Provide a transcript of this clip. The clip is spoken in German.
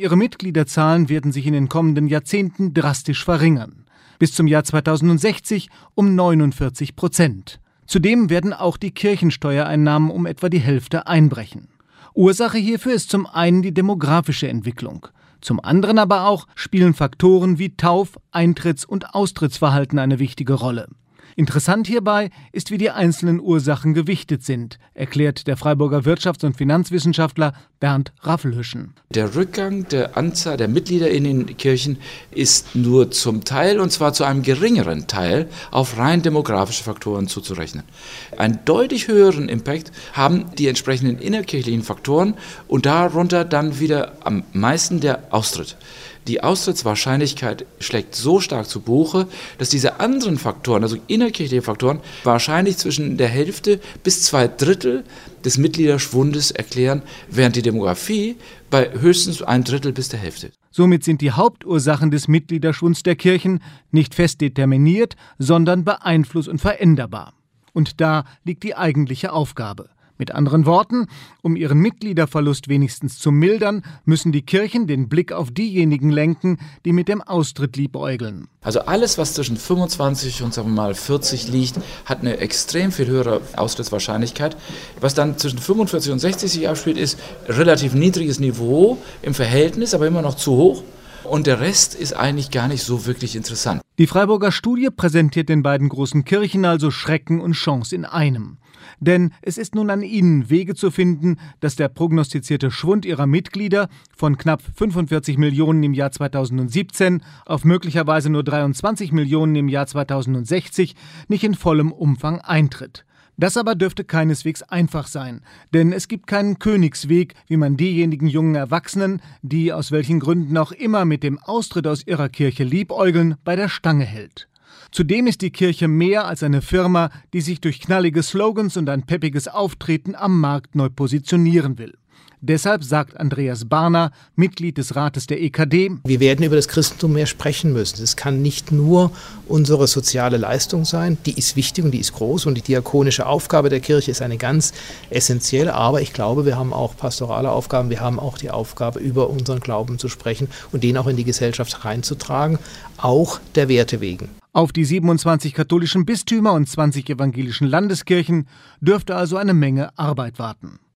Ihre Mitgliederzahlen werden sich in den kommenden Jahrzehnten drastisch verringern. Bis zum Jahr 2060 um 49%. Zudem werden auch die Kirchensteuereinnahmen um etwa die Hälfte einbrechen. Ursache hierfür ist zum einen die demografische Entwicklung. Zum anderen aber auch spielen Faktoren wie Tauf-, Eintritts- und Austrittsverhalten eine wichtige Rolle. Interessant hierbei ist, wie die einzelnen Ursachen gewichtet sind, erklärt der Freiburger Wirtschafts- und Finanzwissenschaftler Bernd Raffelhüschen. Der Rückgang der Anzahl der Mitglieder in den Kirchen ist nur zum Teil, und zwar zu einem geringeren Teil, auf rein demografische Faktoren zuzurechnen. Einen deutlich höheren Impact haben die entsprechenden innerkirchlichen Faktoren und darunter dann wieder am meisten der Austritt. Die Austrittswahrscheinlichkeit schlägt so stark zu Buche, dass diese anderen Faktoren, also innerkirchliche Faktoren, wahrscheinlich zwischen der Hälfte bis 2/3 des Mitgliederschwundes erklären, während die Demografie bei höchstens 1/3 bis der Hälfte. Somit sind die Hauptursachen des Mitgliederschwunds der Kirchen nicht fest determiniert, sondern beeinflusst und veränderbar. Und da liegt die eigentliche Aufgabe. Mit anderen Worten, um ihren Mitgliederverlust wenigstens zu mildern, müssen die Kirchen den Blick auf diejenigen lenken, die mit dem Austritt liebäugeln. Also alles, was zwischen 25 und sagen wir mal 40 liegt, hat eine extrem viel höhere Austrittswahrscheinlichkeit. Was dann zwischen 45 und 60 sich abspielt, ist relativ niedriges Niveau im Verhältnis, aber immer noch zu hoch. Und der Rest ist eigentlich gar nicht so wirklich interessant. Die Freiburger Studie präsentiert den beiden großen Kirchen also Schrecken und Chance in einem. Denn es ist nun an ihnen, Wege zu finden, dass der prognostizierte Schwund ihrer Mitglieder von knapp 45 Millionen im Jahr 2017 auf möglicherweise nur 23 Millionen im Jahr 2060 nicht in vollem Umfang eintritt. Das aber dürfte keineswegs einfach sein, denn es gibt keinen Königsweg, wie man diejenigen jungen Erwachsenen, die aus welchen Gründen auch immer mit dem Austritt aus ihrer Kirche liebäugeln, bei der Stange hält. Zudem ist die Kirche mehr als eine Firma, die sich durch knallige Slogans und ein peppiges Auftreten am Markt neu positionieren will. Deshalb sagt Andreas Barner, Mitglied des Rates der EKD: Wir werden über das Christentum mehr sprechen müssen. Es kann nicht nur unsere soziale Leistung sein, die ist wichtig und die ist groß und die diakonische Aufgabe der Kirche ist eine ganz essentielle, aber ich glaube, wir haben auch pastorale Aufgaben, wir haben auch die Aufgabe, über unseren Glauben zu sprechen und den auch in die Gesellschaft reinzutragen, auch der Werte wegen. Auf die 27 katholischen Bistümer und 20 evangelischen Landeskirchen dürfte also eine Menge Arbeit warten.